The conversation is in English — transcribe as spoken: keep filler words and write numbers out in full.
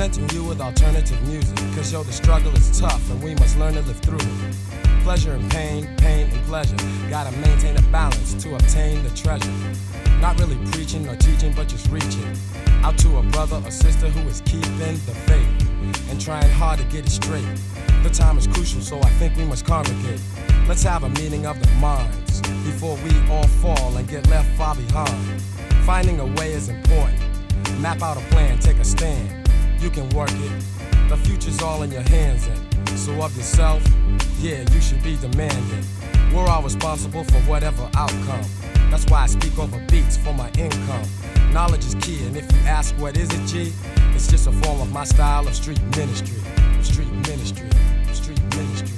presenting you with alternative music, cause yo, the struggle is tough and we must learn to live through it. Pleasure and pain, pain and pleasure, gotta maintain a balance to obtain the treasure. Not really preaching or teaching, but just reaching out to a brother or sister who is keeping the faith and trying hard to get it straight. The time is crucial, so I think we must congregate. Let's have a meeting of the minds before we all fall and get left far behind. Finding a way is important. Map out a plan, take a stand. You can work it. The future's all in your hands, and so of yourself, yeah, you should be demanding. We're all responsible for whatever outcome. That's why I speak over beats for my income. Knowledge is key, and if you ask what is it, G, it's just a form of my style of street ministry. Street ministry. Street ministry.